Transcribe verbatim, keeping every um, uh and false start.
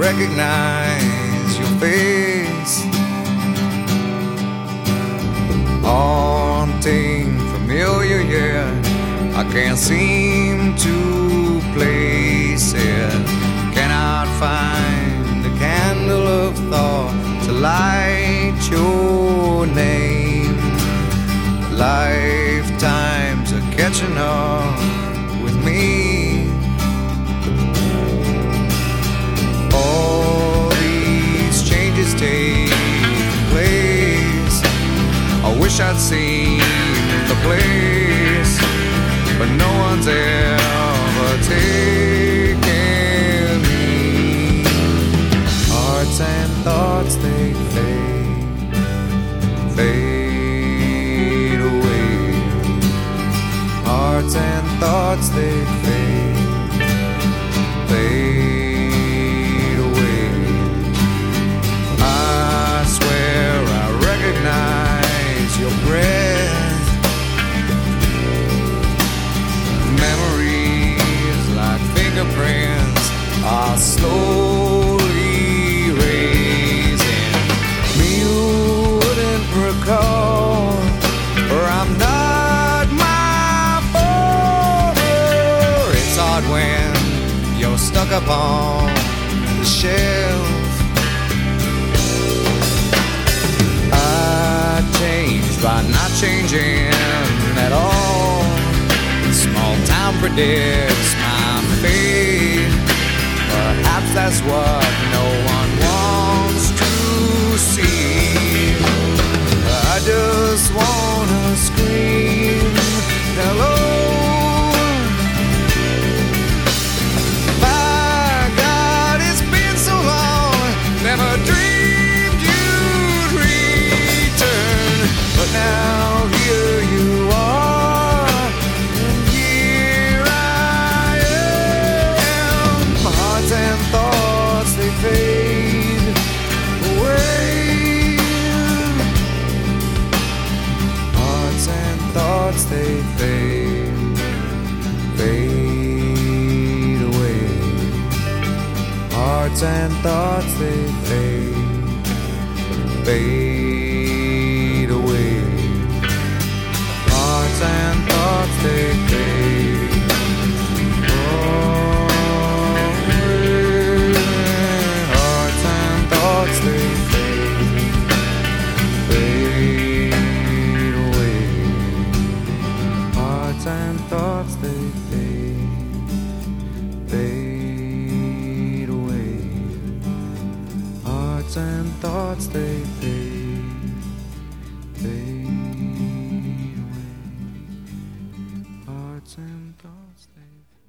recognize your face. Haunting, familiar, yet I can't seem to place it. Cannot find a candle of thought to light your name. Lifetimes are catching up with me. All these changes take place. I wish I'd seen the place, but no one's ever taken me. Hearts and thoughts, they fade, fade away. Hearts and thoughts, they fade, fade away. I swear I recognize your breath. Memories like fingerprints are slowly erasing. Me you wouldn't recall, or I'm not my father. It's hard when you're stuck upon the shelf. I changed by not changing at all. Small town predicts my fate. Perhaps that's what no one wants to see. I just wanna scream hello. My God, it's been so long. Never dreamed you'd return, but now here you are, and here I am. My hearts and thoughts, they fade away. Hearts and thoughts, they fade, fade away. Hearts and thoughts, they fade, fade away. Hearts and thoughts, they fade away. Hearts and thoughts, they fade, fade away. Hearts and thoughts, they fade, fade away. Hearts and thoughts, they fade, fade away. Hearts and thoughts, they fade.